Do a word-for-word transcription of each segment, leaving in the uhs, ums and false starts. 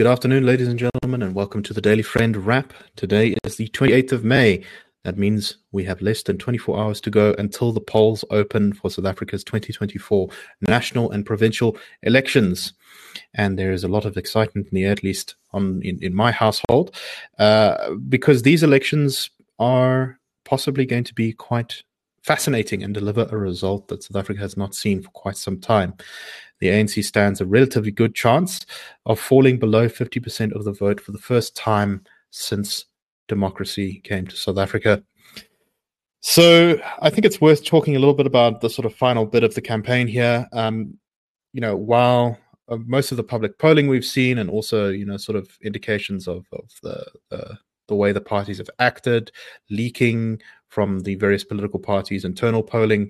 Good afternoon, ladies and gentlemen, and welcome to the Daily Friend Wrap. Today is the twenty-eighth of May. That means we have less than twenty-four hours to go until the polls open for South Africa's twenty twenty-four national and provincial elections. And there is a lot of excitement in the air, at least on in, in my household, uh, because these elections are possibly going to be quite fascinating and deliver a result that South Africa has not seen for quite some time. The A N C stands a relatively good chance of falling below fifty percent of the vote for the first time since democracy came to South Africa. So I think it's worth talking a little bit about the sort of final bit of the campaign here. Um, you know, while uh, most of the public polling we've seen, and also, you know, sort of indications of, of the, the the way the parties have acted, leaking from the various political parties' internal polling,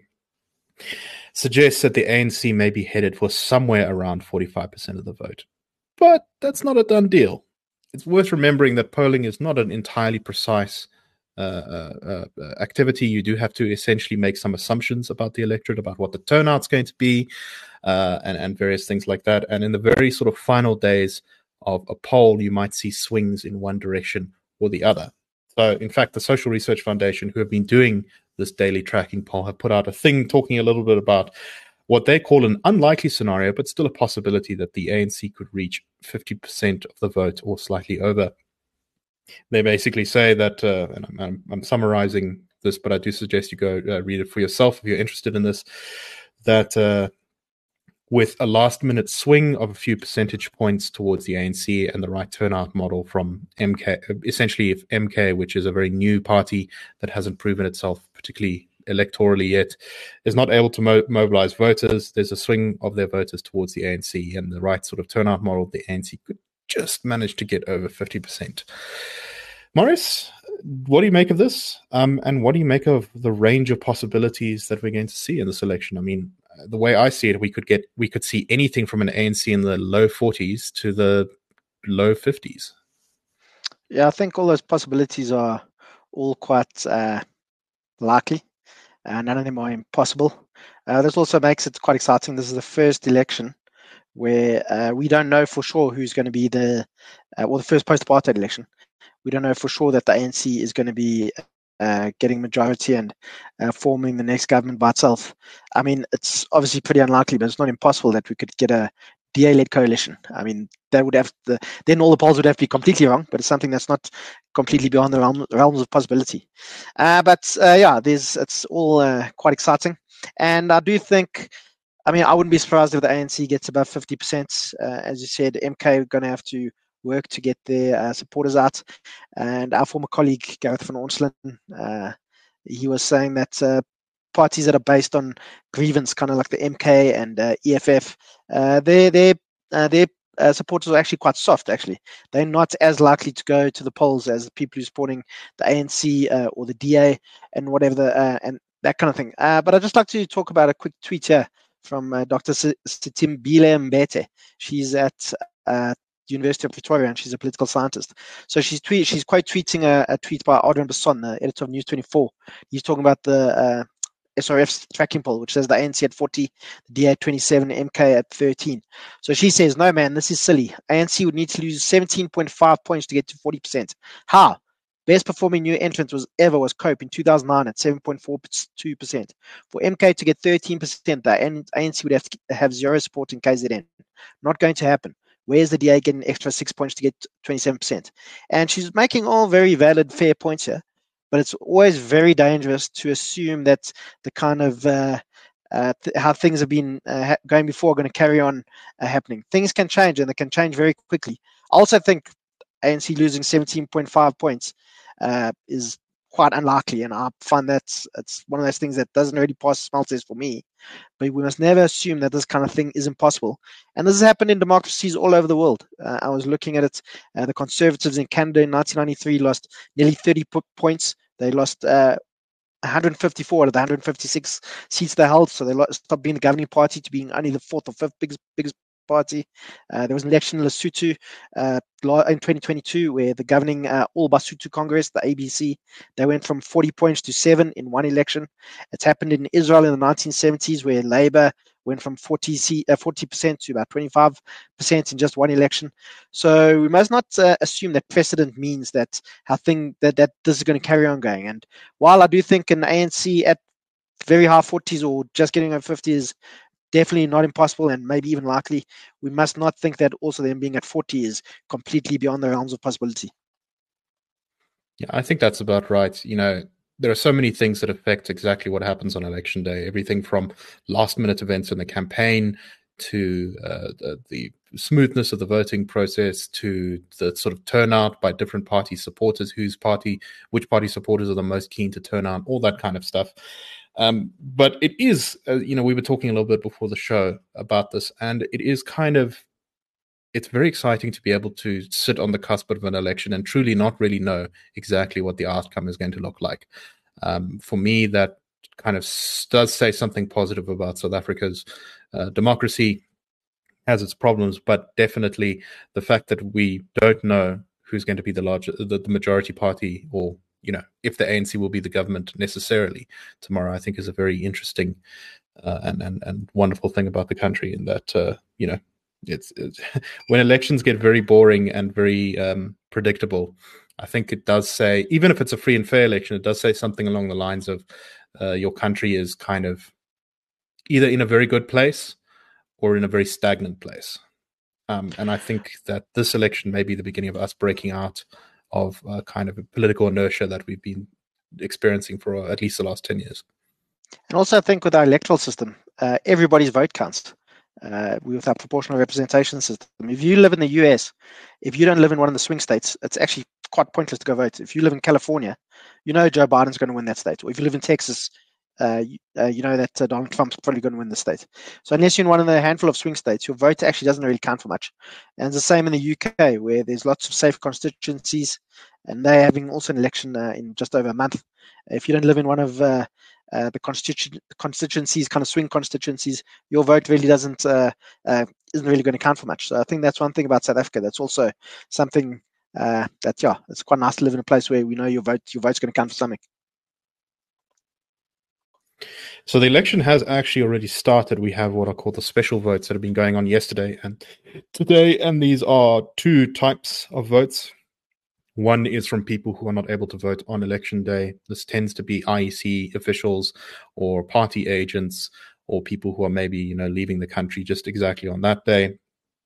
suggests that the A N C may be headed for somewhere around forty-five percent of the vote. But that's not a done deal. It's worth remembering that polling is not an entirely precise uh, uh, uh, activity. You do have to essentially make some assumptions about the electorate, about what the turnout's going to be, uh, and, and various things like that. And in the very sort of final days of a poll, you might see swings in one direction or the other. So, in fact, the Social Research Foundation, who have been doing this daily tracking poll, have put out a thing talking a little bit about what they call an unlikely scenario, but still a possibility that the A N C could reach fifty percent of the vote or slightly over. They basically say that, uh, and I'm, I'm, I'm summarizing this, but I do suggest you go uh, read it for yourself if you're interested in this, that uh, with a last-minute swing of a few percentage points towards the A N C and the right turnout model from M K, essentially if M K, which is a very new party that hasn't proven itself particularly electorally yet, is not able to mo- mobilize voters, there's a swing of their voters towards the A N C, and the right sort of turnout model, the A N C could just manage to get over fifty percent. Maurice, what do you make of this? Um, and what do you make of the range of possibilities that we're going to see in this election? I mean, the way I see it, we could get we could see anything from an A N C in the low forties to the low fifties. Yeah, I think all those possibilities are all quite uh, likely. Uh, none of them are impossible. Uh, this also makes it quite exciting. This is the first election where uh, we don't know for sure who's going to be the, uh, well, the first post-apartheid election. We don't know for sure that the A N C is going to be uh, getting majority and uh, forming the next government by itself. I mean, it's obviously pretty unlikely, but it's not impossible that we could get a D A-led coalition. I mean, that would have the, then all the polls would have to be completely wrong, but it's something that's not completely beyond the realm, realms of possibility. Uh, but uh, yeah, there's it's all uh, quite exciting, and I do think, I mean, I wouldn't be surprised if the A N C gets above fifty percent. Uh, as you said, M K are going to have to work to get their uh, supporters out, and our former colleague Gareth van Onselen, uh, he was saying that uh, parties that are based on grievance, kind of like the M K and uh, E F F, uh, their their uh, their uh, supporters are actually quite soft. Actually, they're not as likely to go to the polls as the people who are supporting the A N C uh, or the D A and whatever the uh, and that kind of thing. Uh, but I'd just like to talk about a quick tweet here from uh, Doctor Sitimbile Mbete. She's at uh, University of Pretoria, and she's a political scientist. So she's tweet, she's quite tweeting a, a tweet by Adrian Basson, the editor of News twenty-four. He's talking about the uh, S R F's tracking poll, which says the A N C at forty, the D A at twenty-seven, M K at thirteen. So she says, no, man, this is silly. A N C would need to lose seventeen point five points to get to forty percent. How? Best performing new entrant was ever was Cope in two thousand nine at seven point four two percent. For M K to get thirteen percent, the A N C would have to have zero support in K Z N. Not going to happen. Where's the D A getting extra six points to get twenty-seven percent? And she's making all very valid, fair points here. But it's always very dangerous to assume that the kind of uh, uh, th- how things have been uh, ha- going before are going to carry on uh, happening. Things can change, and they can change very quickly. I also think A N C losing seventeen point five points uh, is quite unlikely, and I find that it's one of those things that doesn't really pass the smell test for me. But we must never assume that this kind of thing is impossible. And this has happened in democracies all over the world. Uh, I was looking at it. Uh, the Conservatives in Canada in nineteen ninety-three lost nearly thirty p- points. They lost uh, one hundred fifty-four out of the one hundred fifty-six seats they held. So they lost, stopped being the governing party to being only the fourth or fifth biggest, biggest party. Uh, there was an election in Lesotho uh, in twenty twenty-two where the governing uh, All Basotho Congress, the A B C, they went from forty points to seven in one election. It's happened in Israel in the nineteen seventies where Labour went from forty percent to about twenty-five percent in just one election. So we must not uh, assume that precedent means that how thing that, that this is going to carry on going. And while I do think an A N C at very high forties or just getting over fifty is definitely not impossible and maybe even likely, we must not think that also them being at forty is completely beyond the realms of possibility. Yeah, I think that's about right. You know, there are so many things that affect exactly what happens on election day. Everything from last minute events in the campaign to uh, the, the smoothness of the voting process to the sort of turnout by different party supporters, whose party, which party supporters are the most keen to turn out, all that kind of stuff. Um, but it is, uh, you know, we were talking a little bit before the show about this, and it is kind of, it's very exciting to be able to sit on the cusp of an election and truly not really know exactly what the outcome is going to look like. Um, for me, that kind of does say something positive about South Africa's uh, democracy. Has its problems, but definitely the fact that we don't know who's going to be the large, the, the majority party, or you know, if the A N C will be the government necessarily tomorrow, I think is a very interesting uh, and, and and wonderful thing about the country. In that, uh, you know, it's, it's when elections get very boring and very um, predictable, I think it does say, even if it's a free and fair election, it does say something along the lines of uh, your country is kind of either in a very good place or in a very stagnant place. Um, and I think that this election may be the beginning of us breaking out of a kind of a political inertia that we've been experiencing for at least the last ten years. And also I think with our electoral system, uh, everybody's vote counts. Uh, with our proportional representation system. If you live in the U S, if you don't live in one of the swing states, it's actually quite pointless to go vote. If you live in California, you know Joe Biden's going to win that state. Or if you live in Texas, uh, you, uh, you know that uh, Donald Trump's probably going to win the state. So unless you're in one of the handful of swing states, your vote actually doesn't really count for much. And it's the same in the U K, where there's lots of safe constituencies, and they're having also an election uh, in just over a month. If you don't live in one of uh, Uh, the constitu- constituencies, kind of swing constituencies, your vote really doesn't uh, uh, isn't really going to count for much. So I think that's one thing about South Africa. That's also something uh, that yeah, it's quite nice to live in a place where we know your vote your vote's going to count for something. So the election has actually already started. We have what are called the special votes that have been going on yesterday and today, and these are two types of votes. One is from people who are not able to vote on election day. This tends to be I E C officials or party agents or people who are maybe, you know, leaving the country just exactly on that day.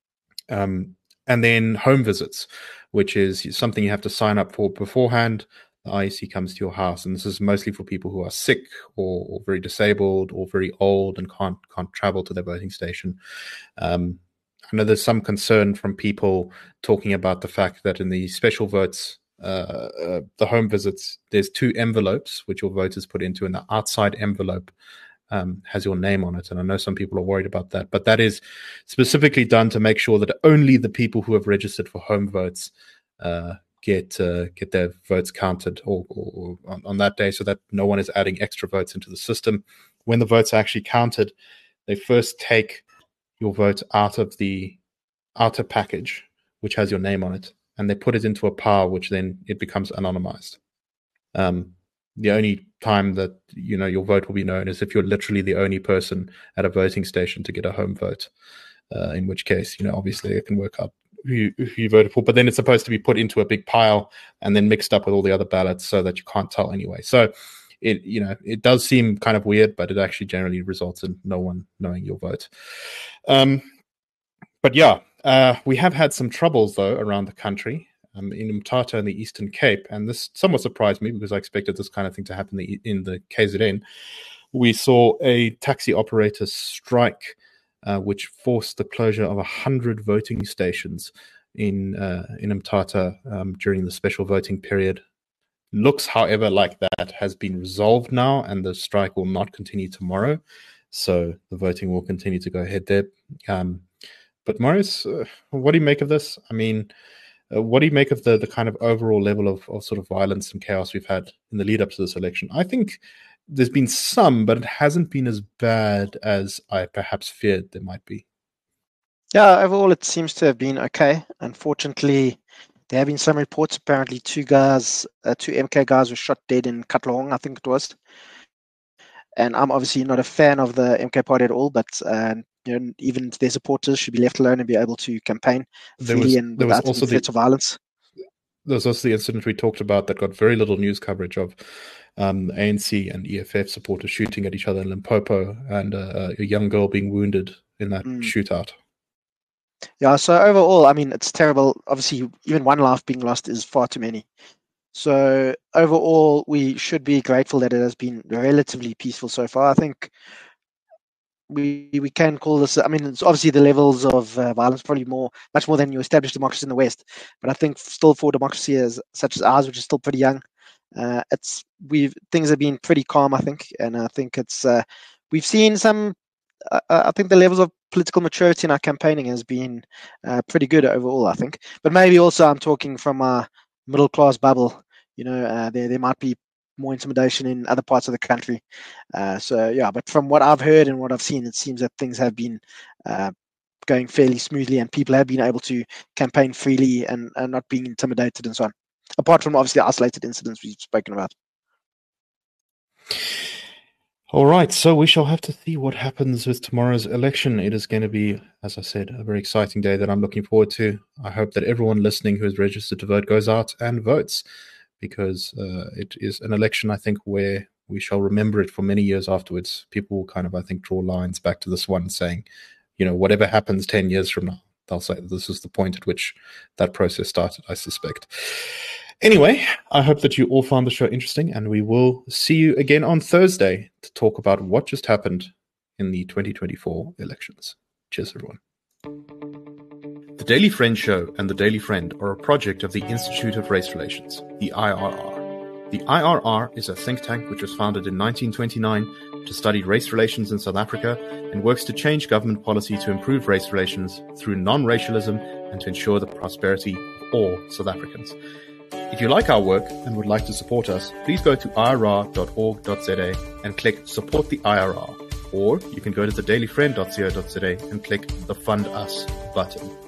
Um, and then home visits, which is something you have to sign up for beforehand. The I E C comes to your house, and this is mostly for people who are sick or, or very disabled or very old and can't can't travel to their voting station. Um, I know there's some concern from people talking about the fact that in the special votes, uh, uh, the home visits, there's two envelopes which your vote is put into, and the outside envelope um, has your name on it. And I know some people are worried about that, but that is specifically done to make sure that only the people who have registered for home votes uh, get uh, get their votes counted or, or, or on, on that day, so that no one is adding extra votes into the system. When the votes are actually counted, they first take your vote out of the outer package, which has your name on it, and they put it into a pile, which then it becomes anonymized. Um, the only time that you know your vote will be known is if you're literally the only person at a voting station to get a home vote. Uh, in which case, you know, obviously it can work out who you, who you voted for, but then it's supposed to be put into a big pile and then mixed up with all the other ballots so that you can't tell anyway. So it, you know, it does seem kind of weird, but it actually generally results in no one knowing your vote. Um, but yeah, uh, we have had some troubles though around the country, um, in Mthatha and the Eastern Cape, and this somewhat surprised me because I expected this kind of thing to happen in the, in the K Z N. We saw a taxi operator strike, uh, which forced the closure of a hundred voting stations in uh, in Mthatha um, during the special voting period. Looks, however, like that has been resolved now, and the strike will not continue tomorrow. So the voting will continue to go ahead there. Um, but Marius, uh, what do you make of this? I mean, uh, what do you make of the the kind of overall level of, of sort of violence and chaos we've had in the lead up to this election? I think there's been some, but it hasn't been as bad as I perhaps feared there might be. Yeah, overall it seems to have been okay. Unfortunately, there have been some reports. Apparently, two guys, uh, two M K guys, were shot dead in Katlehong, I think it was. And I'm obviously not a fan of the M K party at all, but uh, you know, even their supporters should be left alone and be able to campaign freely was, and without any threats of violence. There was also the incident we talked about that got very little news coverage of um, A N C and E F F supporters shooting at each other in Limpopo, and uh, a young girl being wounded in that mm. shootout. Yeah, so overall, I mean, it's terrible. Obviously, even one life being lost is far too many. So overall, we should be grateful that it has been relatively peaceful so far. I think we we can call this, I mean, it's obviously the levels of uh, violence probably more, much more than your established democracy in the West. But I think still for democracy as such as ours, which is still pretty young, uh, it's we've things have been pretty calm, I think, and I think it's uh, we've seen some. Uh, I think the levels of political maturity in our campaigning has been uh, pretty good overall, I think. But maybe also I'm talking from a middle class bubble. You know, uh, there there might be more intimidation in other parts of the country. Uh, so, yeah, but from what I've heard and what I've seen, it seems that things have been uh, going fairly smoothly and people have been able to campaign freely and, and not being intimidated and so on, apart from obviously isolated incidents we've spoken about. All right, so we shall have to see what happens with tomorrow's election. It is going to be, as I said, a very exciting day that I'm looking forward to. I hope that everyone listening who is registered to vote goes out and votes, because uh, it is an election, I think, where we shall remember it for many years afterwards. People will kind of, I think, draw lines back to this one saying, you know, whatever happens ten years from now, they'll say that this is the point at which that process started, I suspect. Anyway, I hope that you all found the show interesting, and we will see you again on Thursday to talk about what just happened in the twenty twenty-four elections. Cheers, everyone. The Daily Friend Show and The Daily Friend are a project of the Institute of Race Relations, the I R R. The I R R is a think tank which was founded in nineteen twenty-nine to study race relations in South Africa and works to change government policy to improve race relations through non-racialism and to ensure the prosperity of all South Africans. If you like our work and would like to support us, please go to I R R dot org dot Z A and click Support the I R R. Or you can go to the daily friend dot co dot Z A and click the Fund Us button.